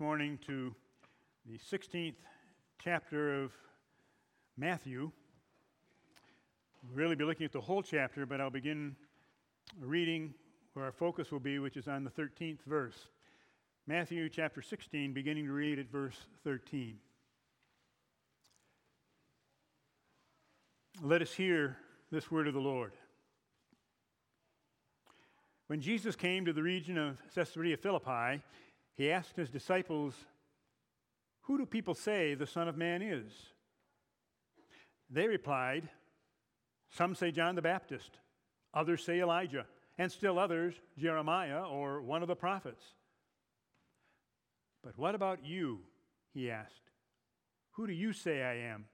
morning to the 16th chapter of Matthew. We'll really be looking at the whole chapter, but I'll begin reading where our focus will be, which is on the 13th verse. Matthew chapter 16, beginning to read at verse 13. Let us hear this word of the Lord. When Jesus came to the region of Caesarea Philippi, he asked his disciples, "Who do people say the Son of Man is?" They replied, "Some say John the Baptist, others say Elijah, and still others Jeremiah or one of the prophets." "But what about you?" he asked. "Who do you say I am?"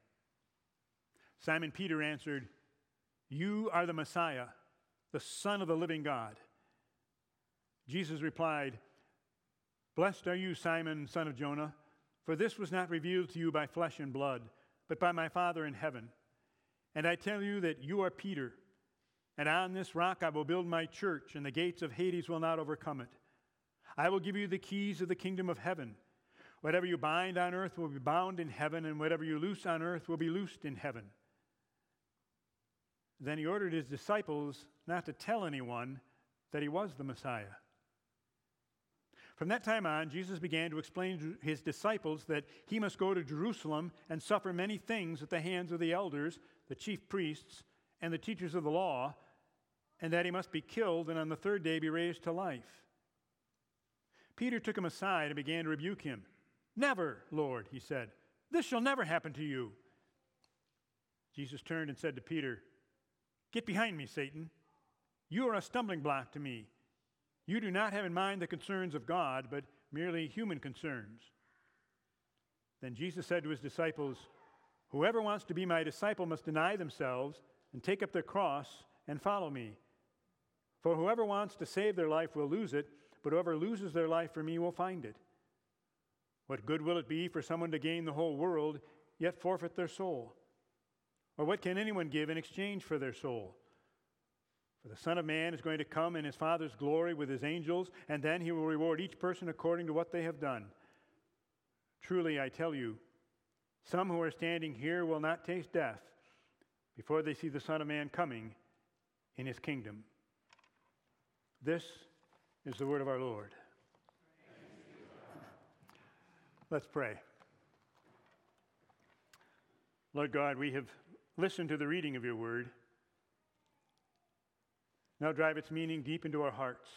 Simon Peter answered, "You are the Messiah, the Son of the living God." Jesus replied, "Blessed are you, Simon, son of Jonah, for this was not revealed to you by flesh and blood, but by my Father in heaven. And I tell you that you are Peter, and on this rock I will build my church, and the gates of Hades will not overcome it. I will give you the keys of the kingdom of heaven. Whatever you bind on earth will be bound in heaven, and whatever you loose on earth will be loosed in heaven." Then he ordered his disciples not to tell anyone that he was the Messiah. From that time on, Jesus began to explain to his disciples that he must go to Jerusalem and suffer many things at the hands of the elders, the chief priests, and the teachers of the law, and that he must be killed and on the third day be raised to life. Peter took him aside and began to rebuke him. "Never, Lord," he said. "This shall never happen to you." Jesus turned and said to Peter, "Get behind me, Satan. You are a stumbling block to me. You do not have in mind the concerns of God, but merely human concerns." Then Jesus said to his disciples, "Whoever wants to be my disciple must deny themselves and take up their cross and follow me. For whoever wants to save their life will lose it, but whoever loses their life for me will find it. What good will it be for someone to gain the whole world, yet forfeit their soul? Or what can anyone give in exchange for their soul? For the Son of Man is going to come in his Father's glory with his angels, and then he will reward each person according to what they have done. Truly, I tell you, some who are standing here will not taste death before they see the Son of Man coming in his kingdom." This is the word of our Lord. Let's pray. Lord God, we have listened to the reading of your word. Now drive its meaning deep into our hearts.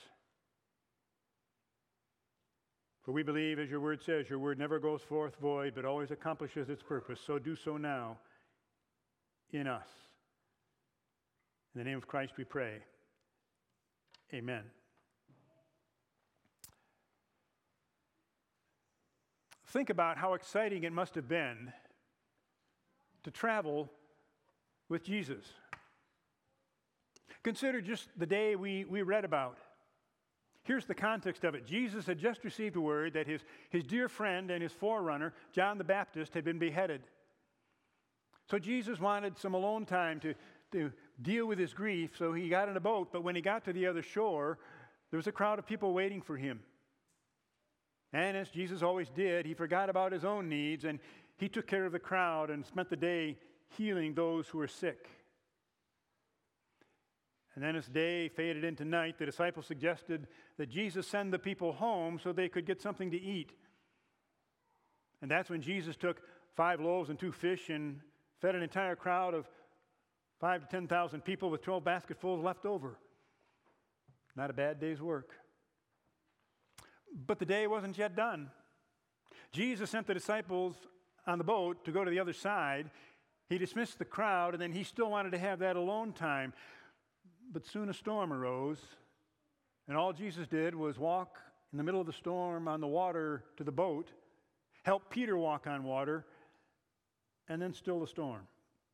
For we believe, as your word says, your word never goes forth void, but always accomplishes its purpose. So do so now in us. In the name of Christ we pray. Amen. Think about how exciting it must have been to travel with Jesus. Consider just the day we read about. Here's the context of it. Jesus had just received a word that his dear friend and his forerunner, John the Baptist, had been beheaded. So Jesus wanted some alone time to deal with his grief, so he got in a boat. But when he got to the other shore, there was a crowd of people waiting for him. And as Jesus always did, he forgot about his own needs, and he took care of the crowd and spent the day healing those who were sick. And then as day faded into night, the disciples suggested that Jesus send the people home so they could get something to eat. And that's when Jesus took 5 loaves and 2 fish and fed an entire crowd of 5,000 to 10,000 people with 12 basketfuls left over. Not a bad day's work. But the day wasn't yet done. Jesus sent the disciples on the boat to go to the other side. He dismissed the crowd, and then he still wanted to have that alone time. But soon a storm arose, and all Jesus did was walk in the middle of the storm on the water to the boat, help Peter walk on water, and then still the storm.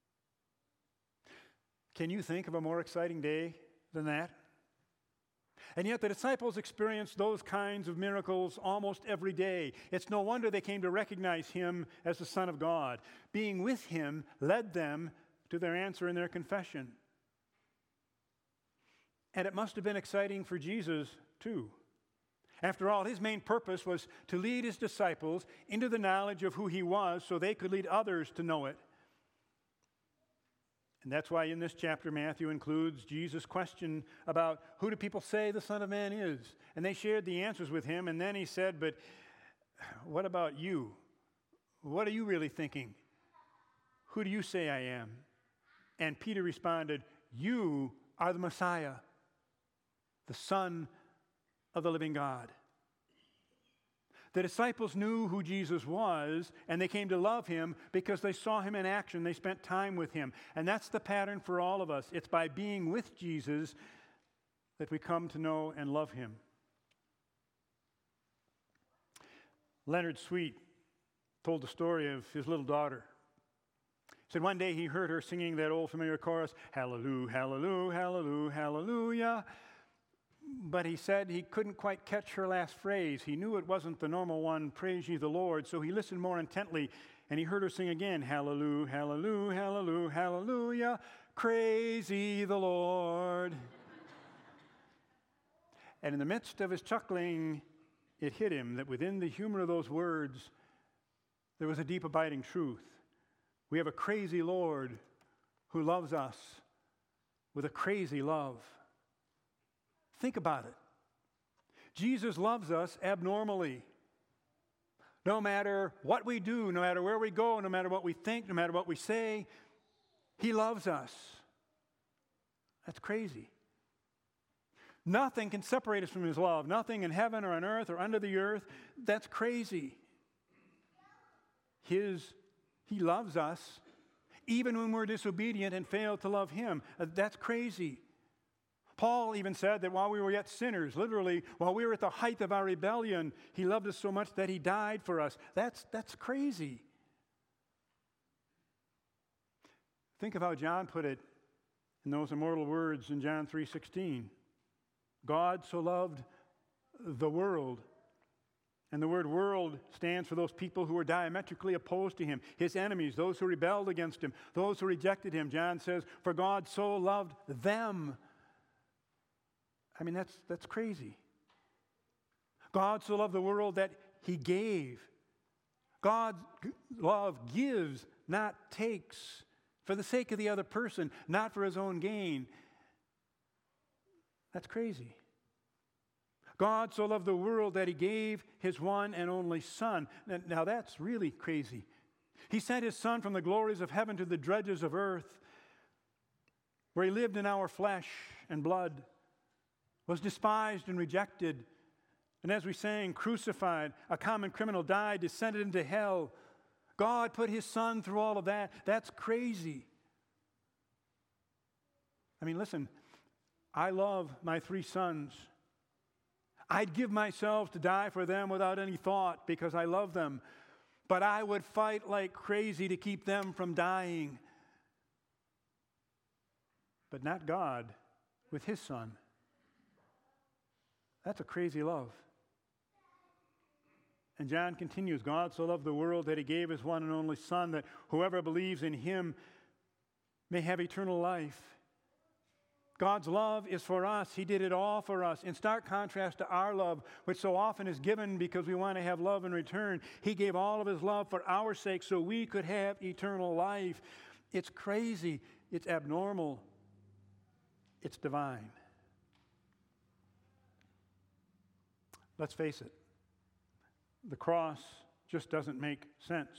Can you think of a more exciting day than that? And yet the disciples experienced those kinds of miracles almost every day. It's no wonder they came to recognize him as the Son of God. Being with him led them to their answer in their confession. And it must have been exciting for Jesus, too. After all, his main purpose was to lead his disciples into the knowledge of who he was so they could lead others to know it. And that's why in this chapter, Matthew includes Jesus' question about who do people say the Son of Man is? And they shared the answers with him, and then he said, but what about you? What are you really thinking? Who do you say I am? And Peter responded, you are the Messiah, the Son of the living God. The disciples knew who Jesus was, and they came to love him because they saw him in action. They spent time with him. And that's the pattern for all of us. It's by being with Jesus that we come to know and love him. Leonard Sweet told the story of his little daughter. He said one day he heard her singing that old familiar chorus, hallelujah, hallelujah, hallelujah, hallelujah. But he said he couldn't quite catch her last phrase. He knew it wasn't the normal one, praise ye the Lord, so he listened more intently, and he heard her sing again, hallelujah, hallelujah, hallelujah, hallelujah, praise ye the Lord. And in the midst of his chuckling, it hit him that within the humor of those words, there was a deep abiding truth. We have a crazy Lord who loves us with a crazy love. Think about it. Jesus loves us abnormally. No matter what we do, no matter where we go, no matter what we think, no matter what we say, he loves us. That's crazy. Nothing can separate us from his love. Nothing in heaven or on earth or under the earth. That's crazy. He loves us even when we're disobedient and fail to love him. That's crazy. Paul even said that while we were yet sinners, literally, while we were at the height of our rebellion, he loved us so much that he died for us. That's crazy. Think of how John put it in those immortal words in John 3:16. God so loved the world. And the word world stands for those people who are diametrically opposed to him, his enemies, those who rebelled against him, those who rejected him. John says, for God so loved them. I mean, that's crazy. God so loved the world that he gave. God's love gives, not takes, for the sake of the other person, not for his own gain. That's crazy. God so loved the world that he gave his one and only Son. Now that's really crazy. He sent his Son from the glories of heaven to the dregs of earth, where he lived in our flesh and blood, was despised and rejected, and as we sang, crucified, a common criminal, died, descended into hell. God put his Son through all of that. That's crazy. I mean, listen, I love my 3 sons. I'd give myself to die for them without any thought because I love them. But I would fight like crazy to keep them from dying. But not God with his Son. That's a crazy love. And John continues, God so loved the world that he gave his one and only Son, that whoever believes in him may have eternal life. God's love is for us. He did it all for us. In stark contrast to our love, which so often is given because we want to have love in return, he gave all of his love for our sake so we could have eternal life. It's crazy. It's abnormal. It's divine. Let's face it, the cross just doesn't make sense.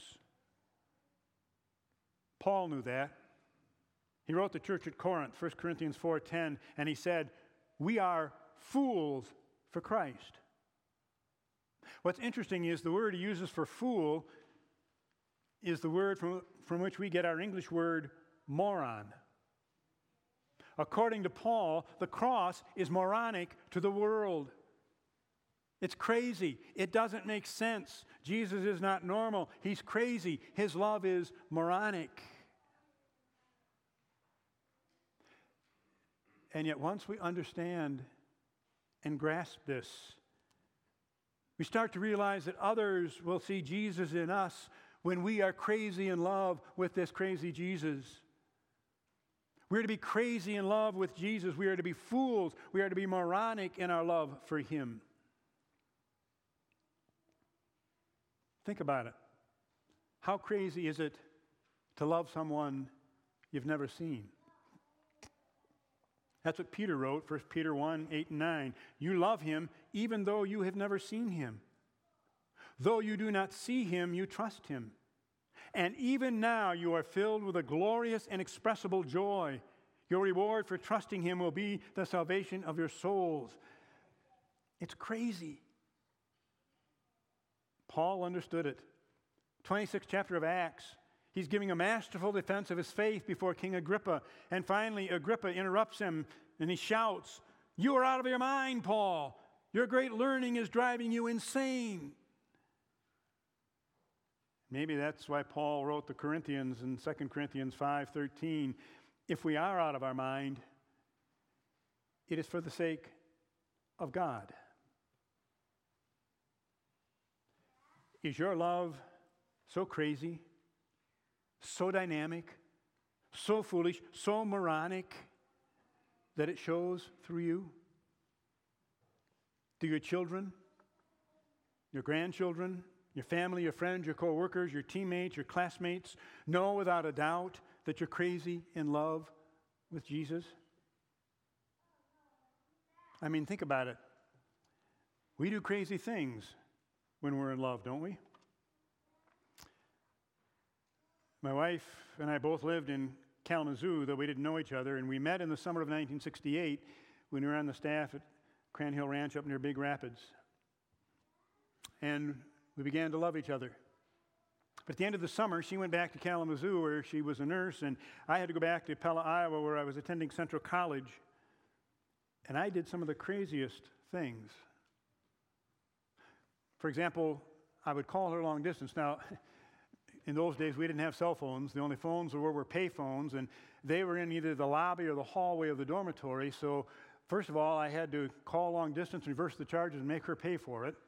Paul knew that. He wrote the church at Corinth, 1 Corinthians 4:10, and he said, we are fools for Christ. What's interesting is the word he uses for fool is the word from which we get our English word moron. According to Paul, the cross is moronic to the world. It's crazy. It doesn't make sense. Jesus is not normal. He's crazy. His love is moronic. And yet once we understand and grasp this, we start to realize that others will see Jesus in us when we are crazy in love with this crazy Jesus. We're to be crazy in love with Jesus. We are to be fools. We are to be moronic in our love for him. Think about it. How crazy is it to love someone you've never seen? That's what Peter wrote, 1 Peter 1, 8 and 9. You love him even though you have never seen him. Though you do not see him, you trust him. And even now you are filled with a glorious and inexpressible joy. Your reward for trusting him will be the salvation of your souls. It's crazy. Paul understood it. 26th chapter of Acts, he's giving a masterful defense of his faith before King Agrippa. And finally, Agrippa interrupts him and he shouts, "You are out of your mind, Paul. Your great learning is driving you insane." Maybe that's why Paul wrote the Corinthians in 2 Corinthians 5:13. If we are out of our mind, it is for the sake of God. Is your love so crazy, so dynamic, so foolish, so moronic that it shows through you? Do your children, your grandchildren, your family, your friends, your co-workers, your teammates, your classmates know without a doubt that you're crazy in love with Jesus? I mean, think about it. We do crazy things when we're in love, don't we? My wife and I both lived in Kalamazoo, though we didn't know each other, and we met in the summer of 1968 when we were on the staff at Cran Hill Ranch up near Big Rapids. And we began to love each other. But at the end of the summer, she went back to Kalamazoo where she was a nurse, and I had to go back to Pella, Iowa, where I was attending Central College. And I did some of the craziest things. For example, I would call her long distance. Now, in those days, we didn't have cell phones. The only phones were pay phones, and they were in either the lobby or the hallway of the dormitory. So, first of all, I had to call long distance, reverse the charges, and make her pay for it.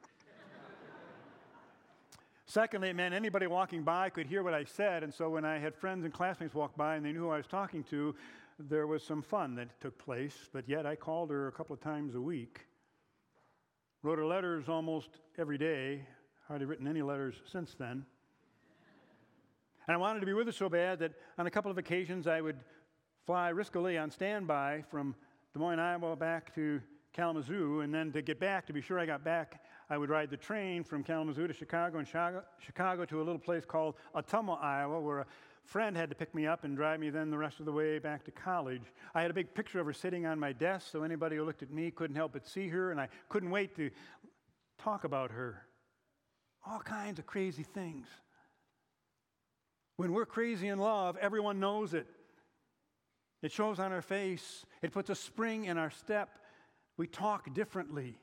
Secondly, it meant anybody walking by could hear what I said, and so when I had friends and classmates walk by and they knew who I was talking to, there was some fun that took place, but yet I called her a couple of times a week. Wrote her letters almost every day. Hardly written any letters since then. And I wanted to be with her so bad that on a couple of occasions I would fly riskily on standby from Des Moines, Iowa back to Kalamazoo, and then to get back, to be sure I got back, I would ride the train from Kalamazoo to Chicago, and Chicago to a little place called Ottumwa, Iowa, where a friend had to pick me up and drive me then the rest of the way back to college. I had a big picture of her sitting on my desk, so anybody who looked at me couldn't help but see her, and I couldn't wait to talk about her. All kinds of crazy things. When we're crazy in love, everyone knows it. It shows on our face. It puts a spring in our step. We talk differently.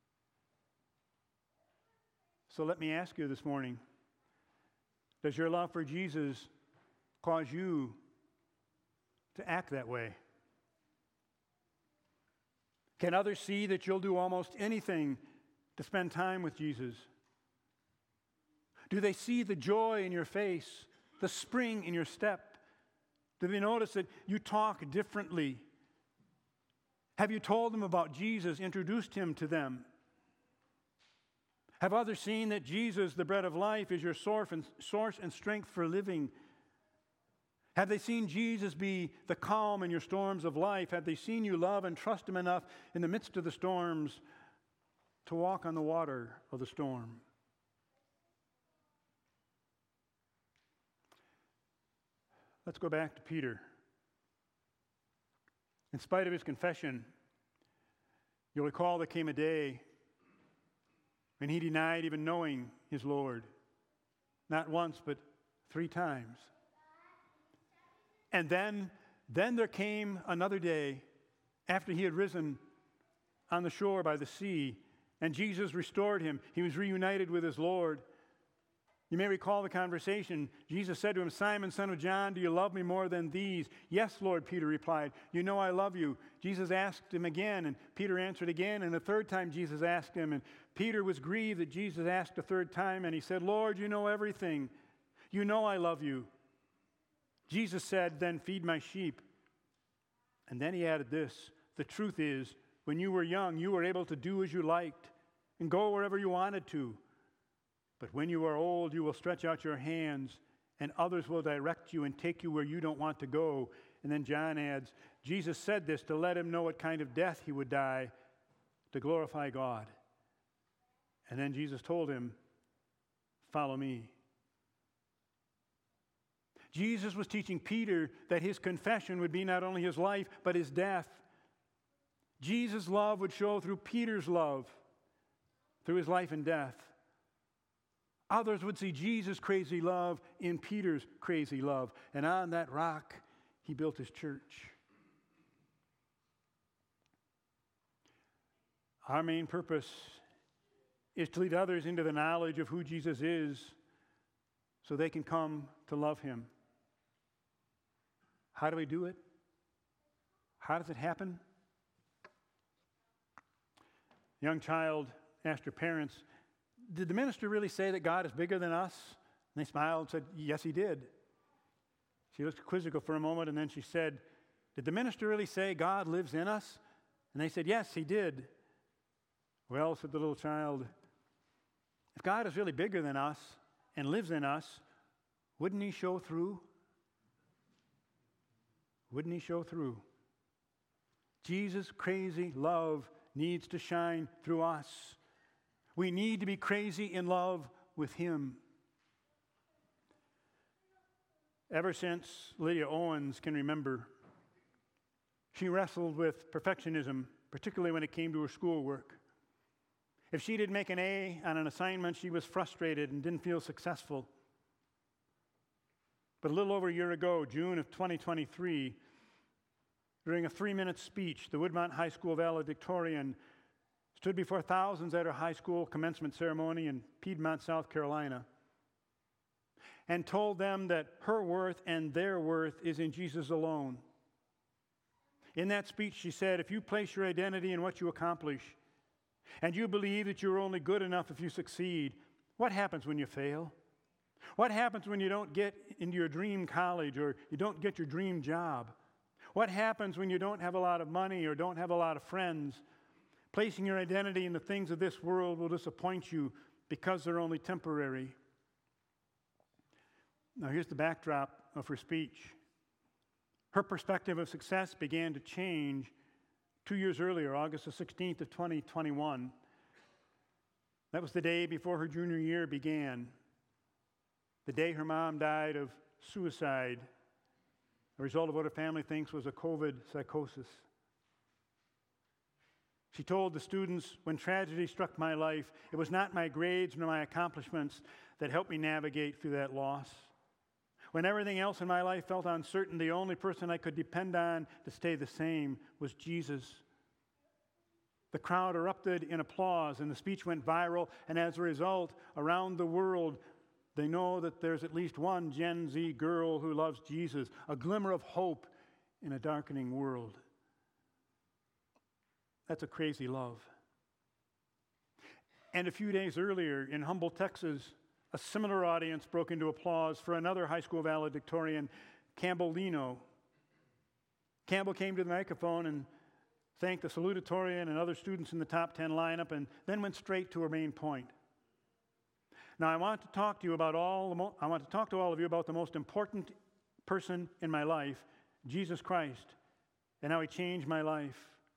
So let me ask you this morning, does your love for Jesus cause you to act that way? Can others see that you'll do almost anything to spend time with Jesus? Do they see the joy in your face, the spring in your step? Do they notice that you talk differently? Have you told them about Jesus, introduced him to them? Have others seen that Jesus, the bread of life, is your source and strength for living? Have they seen Jesus be the calm in your storms of life? Have they seen you love and trust him enough in the midst of the storms to walk on the water of the storm? Let's go back to Peter. In spite of his confession, you'll recall there came a day when he denied even knowing his Lord. Not once, but 3 times. And then there came another day after he had risen on the shore by the sea, and Jesus restored him. He was reunited with his Lord. You may recall the conversation. Jesus said to him, "Simon, son of John, do you love me more than these?" "Yes, Lord," Peter replied. "You know I love you." Jesus asked him again, and Peter answered again, and a third time Jesus asked him, and Peter was grieved that Jesus asked a third time, and he said, "Lord, you know everything. You know I love you." Jesus said, "Then feed my sheep." And then he added this, "The truth is, when you were young, you were able to do as you liked and go wherever you wanted to. But when you are old, you will stretch out your hands, and others will direct you and take you where you don't want to go. And then John adds, Jesus said this to let him know what kind of death he would die to glorify God. And then Jesus told him, follow me. Jesus was teaching Peter that his confession would be not only his life, but his death. Jesus' love would show through Peter's love, through his life and death. Others would see Jesus' crazy love in Peter's crazy love. And on that rock, he built his church. Our main purpose is to lead others into the knowledge of who Jesus is so they can come to love him. How do we do it? How does it happen? A young child asked her parents, did the minister really say that God is bigger than us? And they smiled and said, yes, he did. She looked quizzical for a moment, and then she said, did the minister really say God lives in us? And they said, yes, he did. Well, said the little child, if God is really bigger than us and lives in us, wouldn't he show through? Wouldn't he show through? Jesus' crazy love needs to shine through us. We need to be crazy in love with him. Ever since Lydia Owens can remember, she wrestled with perfectionism, particularly when it came to her schoolwork. If she didn't make an A on an assignment, she was frustrated and didn't feel successful. But a little over a year ago, June of 2023, during a 3-minute speech, the Woodmont High School valedictorian stood before thousands at her high school commencement ceremony in Piedmont, South Carolina, and told them that her worth and their worth is in Jesus alone. In that speech, she said, if you place your identity in what you accomplish, and you believe that you're only good enough if you succeed, what happens when you fail? What happens when you don't get into your dream college or you don't get your dream job? What happens when you don't have a lot of money or don't have a lot of friends? Placing your identity in the things of this world will disappoint you because they're only temporary. Now here's the backdrop of her speech. Her perspective of success began to change 2 years earlier, August the 16th of 2021. That was the day before her junior year began. The day her mom died of suicide, a result of what her family thinks was a COVID psychosis. She told the students, when tragedy struck my life, it was not my grades nor my accomplishments that helped me navigate through that loss. When everything else in my life felt uncertain, the only person I could depend on to stay the same was Jesus. The crowd erupted in applause, and the speech went viral, and as a result, around the world, they know that there's at least one Gen Z girl who loves Jesus, a glimmer of hope in a darkening world. That's a crazy love. And a few days earlier, in Humboldt, Texas, a similar audience broke into applause for another high school valedictorian, Campbell Leno. Campbell came to the microphone and thanked the salutatorian and other students in the top 10 lineup, and then went straight to her main point. Now, I want to talk to all of you about the most important person in my life, Jesus Christ, and how he changed my life.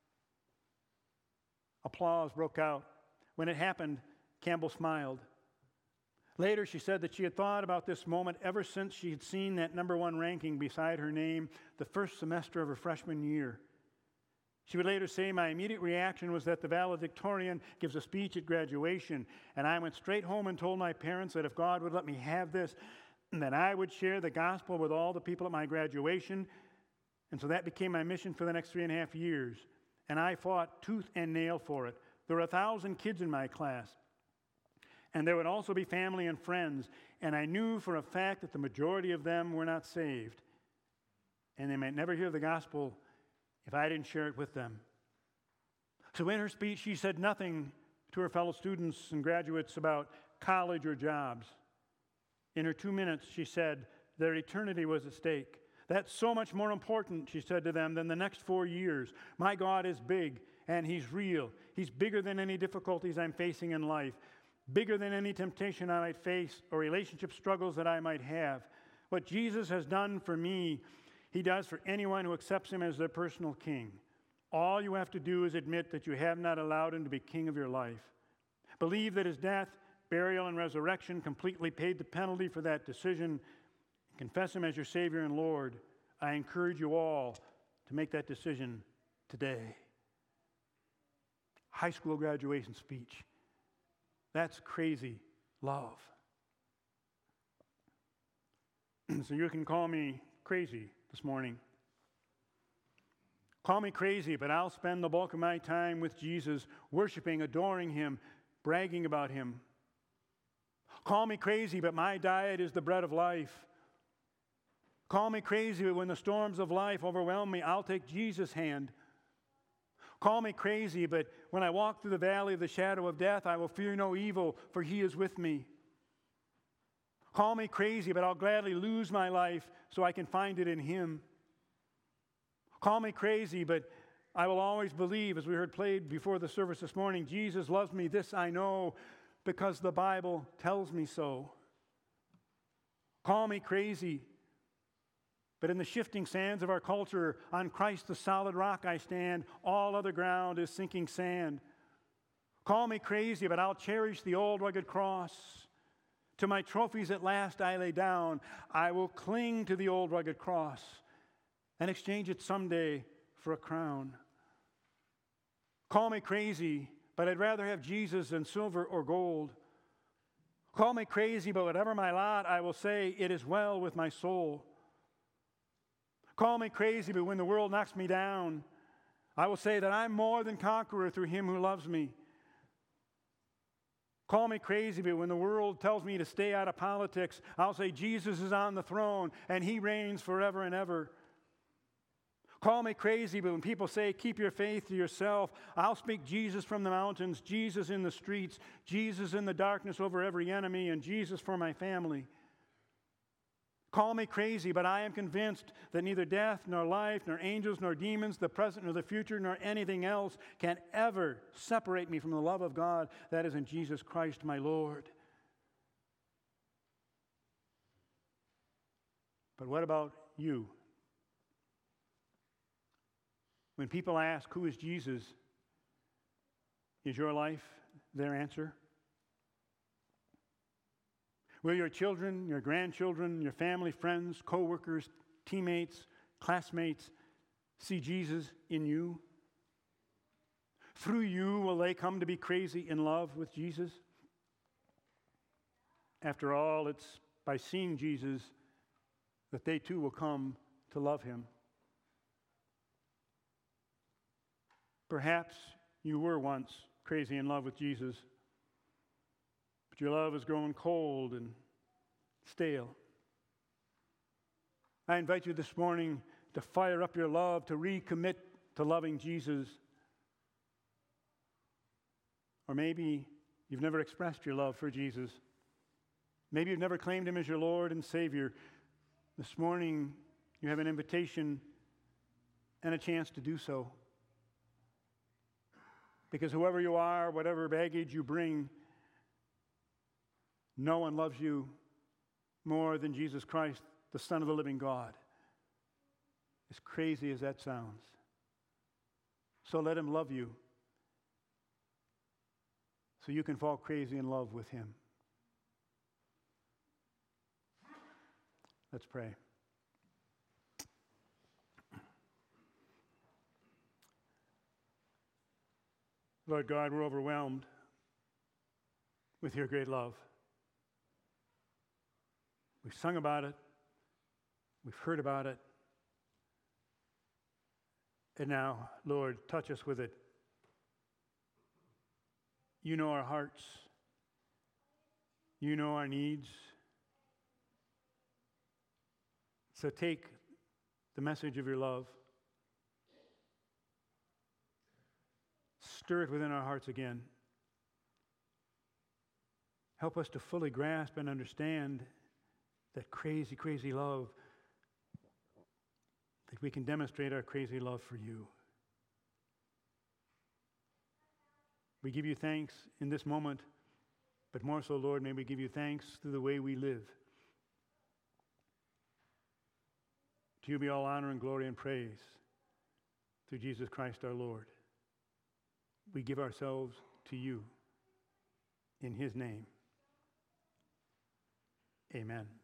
Applause broke out. When it happened, Campbell smiled. Later, she said that she had thought about this moment ever since she had seen that #1 ranking beside her name the first semester of her freshman year. She would later say, my immediate reaction was that the valedictorian gives a speech at graduation, and I went straight home and told my parents that if God would let me have this, then I would share the gospel with all the people at my graduation. And so that became my mission for the next 3.5 years. And I fought tooth and nail for it. There were 1,000 kids in my class. And there would also be family and friends. And I knew for a fact that the majority of them were not saved. And they might never hear the gospel if I didn't share it with them. So in her speech, she said nothing to her fellow students and graduates about college or jobs. In her 2 minutes, she said their eternity was at stake. That's so much more important, she said to them, than the next 4 years. My God is big, and he's real. He's bigger than any difficulties I'm facing in life. bigger than any temptation I might face or relationship struggles that I might have. What Jesus has done for me, he does for anyone who accepts him as their personal king. All you have to do is admit that you have not allowed him to be king of your life. Believe that his death, burial, and resurrection completely paid the penalty for that decision. Confess him as your Savior and Lord. I encourage you all to make that decision today. High school graduation speech. That's crazy love. So you can call me crazy this morning. Call me crazy, but I'll spend the bulk of my time with Jesus, worshiping, adoring him, bragging about him. Call me crazy, but my diet is the bread of life. Call me crazy, but when the storms of life overwhelm me, I'll take Jesus' hand. Call me crazy, but when I walk through the valley of the shadow of death, I will fear no evil, for he is with me. Call me crazy, but I'll gladly lose my life so I can find it in him. Call me crazy, but I will always believe, as we heard played before the service this morning, Jesus loves me, this I know, because the Bible tells me so. Call me crazy, but in the shifting sands of our culture, on Christ the solid rock I stand, all other ground is sinking sand. Call me crazy, but I'll cherish the old rugged cross. To my trophies at last I lay down. I will cling to the old rugged cross and exchange it someday for a crown. Call me crazy, but I'd rather have Jesus than silver or gold. Call me crazy, but whatever my lot, I will say, it is well with my soul. Call me crazy, but when the world knocks me down, I will say that I'm more than conqueror through him who loves me. Call me crazy, but when the world tells me to stay out of politics, I'll say Jesus is on the throne and he reigns forever and ever. Call me crazy, but when people say, keep your faith to yourself, I'll speak Jesus from the mountains, Jesus in the streets, Jesus in the darkness over every enemy, and Jesus for my family. Call me crazy, but I am convinced that neither death, nor life, nor angels, nor demons, the present nor the future, nor anything else can ever separate me from the love of God that is in Jesus Christ my Lord. But what about you? When people ask, who is Jesus? Is your life their answer? Will your children, your grandchildren, your family, friends, co-workers, teammates, classmates see Jesus in you? Through you, will they come to be crazy in love with Jesus? After all, it's by seeing Jesus that they too will come to love him. Perhaps you were once crazy in love with Jesus, but your love has grown cold and stale. I invite you this morning to fire up your love, to recommit to loving Jesus. Or maybe you've never expressed your love for Jesus. Maybe you've never claimed him as your Lord and Savior. This morning, you have an invitation and a chance to do so. Because whoever you are, whatever baggage you bring, no one loves you more than Jesus Christ, the Son of the living God. As crazy as that sounds. So let him love you so you can fall crazy in love with him. Let's pray. Lord God, we're overwhelmed with your great love. We've sung about it. We've heard about it. And now, Lord, touch us with it. You know our hearts. You know our needs. So take the message of your love, stir it within our hearts again. Help us to fully grasp and understand that crazy, crazy love, that we can demonstrate our crazy love for you. We give you thanks in this moment, But more so, Lord, may we give you thanks through the way we live. To you be all honor and glory and praise through Jesus Christ our Lord. We give ourselves to you in his name. Amen.